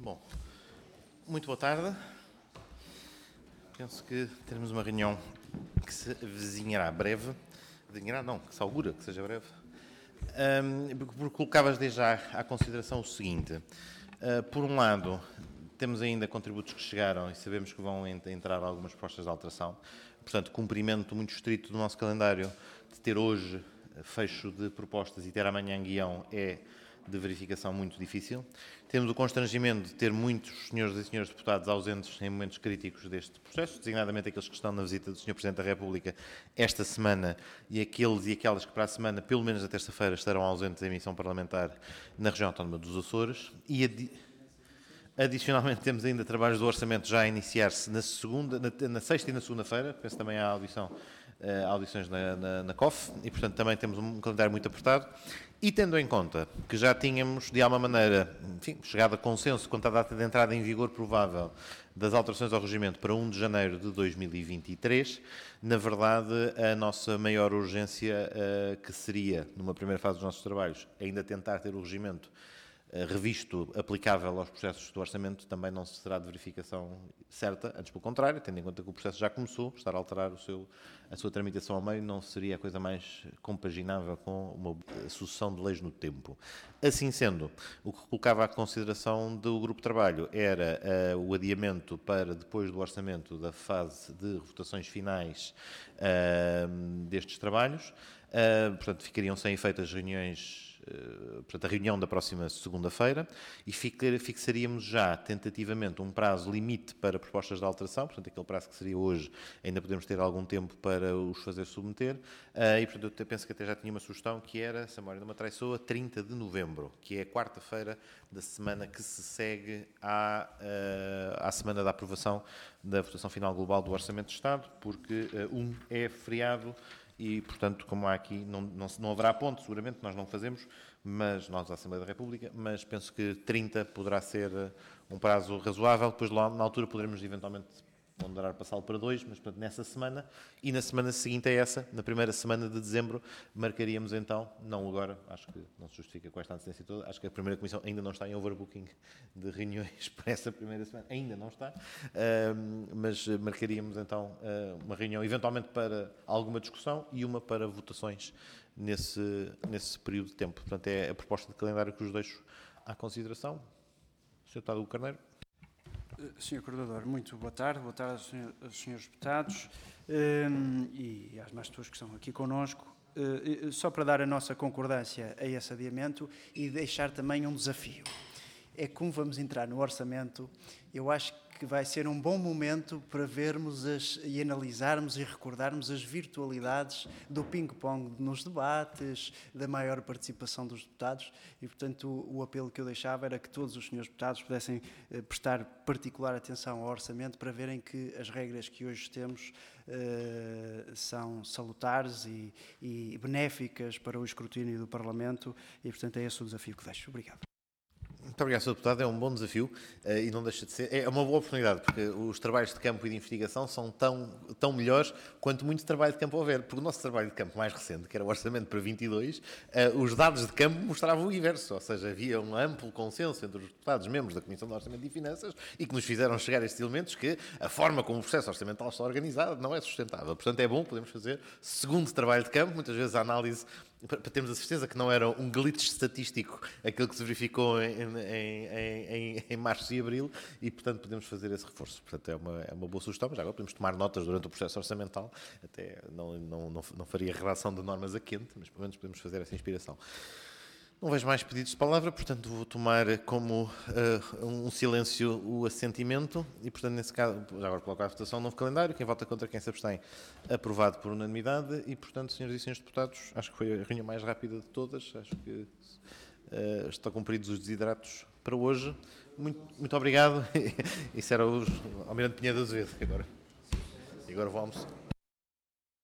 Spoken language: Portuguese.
Bom, muito boa tarde. Penso que teremos uma reunião que se avizinhará breve. Avizinhará, não, que se augura que seja breve. Porque colocavas desde já à consideração o seguinte. Por um lado, temos ainda contributos que chegaram e sabemos que vão entrar algumas propostas de alteração. Portanto, cumprimento muito estrito do nosso calendário de ter hoje fecho de propostas e ter amanhã guião é de verificação muito difícil. Temos o constrangimento de ter muitos senhores e senhores deputados ausentes em momentos críticos deste processo, designadamente aqueles que estão na visita do Sr. Presidente da República esta semana e aqueles e aquelas que para a semana, pelo menos na terça-feira, estarão ausentes em missão parlamentar na região autónoma dos Açores. E adicionalmente temos ainda trabalhos do orçamento já a iniciar-se na sexta e na segunda-feira, penso também há audições na COF, e portanto também temos um calendário muito apertado. E tendo em conta que já tínhamos, de alguma maneira, enfim, chegado a consenso quanto à data de entrada em vigor provável das alterações ao regimento para 1 de janeiro de 2023, na verdade, a nossa maior urgência, que seria, numa primeira fase dos nossos trabalhos, ainda tentar ter o regimento revisto, aplicável aos processos do orçamento, também não será de verificação certa, antes pelo contrário, tendo em conta que o processo já começou, estar a alterar a sua tramitação ao meio não seria a coisa mais compaginável com uma sucessão de leis no tempo. Assim sendo, o que colocava à consideração do grupo de trabalho era o adiamento para depois do orçamento da fase de votações finais destes trabalhos. Portanto, ficariam sem efeito as reuniões, portanto, a reunião da próxima segunda-feira, e fixaríamos já tentativamente um prazo limite para propostas de alteração, portanto, aquele prazo que seria hoje, ainda podemos ter algum tempo para os fazer submeter, e portanto eu penso que até já tinha uma sugestão que era, se a memória não me atraiçoa, 30 de novembro, que é a quarta-feira da semana que se segue à semana da aprovação da votação final global do Orçamento de Estado, porque é feriado. E, portanto, como há aqui, não haverá ponto, seguramente, nós não fazemos, mas nós, a Assembleia da República, mas penso que 30 poderá ser um prazo razoável, depois lá na altura poderemos eventualmente ponderar passá-lo para 2, mas portanto, nessa semana e na semana seguinte a essa, na primeira semana de dezembro, marcaríamos então, não agora, acho que não se justifica com esta antecedência toda, acho que a primeira comissão ainda não está em overbooking de reuniões para essa primeira semana, ainda não está, mas marcaríamos então uma reunião eventualmente para alguma discussão e uma para votações nesse período de tempo. Portanto, é a proposta de calendário que os deixo à consideração. Sr. Deputado Hugo Carneiro. Sr. Coordenador, muito boa tarde aos senhores deputados e às mais pessoas que estão aqui connosco. Só para dar a nossa concordância a esse adiamento e deixar também um desafio. É como vamos entrar no orçamento, eu acho que vai ser um bom momento para vermos e analisarmos e recordarmos as virtualidades do ping-pong nos debates, da maior participação dos deputados e, portanto, o apelo que eu deixava era que todos os senhores deputados pudessem prestar particular atenção ao orçamento para verem que as regras que hoje temos são salutares e benéficas para o escrutínio do Parlamento e, portanto, é esse o desafio que deixo. Obrigado. Muito obrigado, Sr. Deputado. É um bom desafio e não deixa de ser. É uma boa oportunidade, porque os trabalhos de campo e de investigação são tão melhores quanto muito trabalho de campo houver. Porque o nosso trabalho de campo mais recente, que era o orçamento para 22, os dados de campo mostravam o inverso. Ou seja, havia um amplo consenso entre os deputados membros da Comissão de Orçamento e Finanças e que nos fizeram chegar a estes elementos que a forma como o processo orçamental está organizado não é sustentável. Portanto, é bom, podemos fazer segundo trabalho de campo, muitas vezes a análise para termos a certeza que não era um glitch estatístico aquilo que se verificou em março e abril e, portanto, podemos fazer esse reforço. Portanto, é uma boa sugestão, mas agora podemos tomar notas durante o processo orçamental, até não faria relação de normas a quente, mas pelo menos podemos fazer essa inspiração. Não vejo mais pedidos de palavra, portanto vou tomar como um silêncio o assentimento e, portanto, nesse caso, já agora coloco à votação um novo calendário, quem vota contra, quem se abstém, aprovado por unanimidade e, portanto, senhoras e senhores deputados, acho que foi a reunião mais rápida de todas, acho que estão cumpridos os desideratos para hoje. Muito obrigado. Isso era o Almirante Pinheiro Azevedo agora. E agora vou almoçar.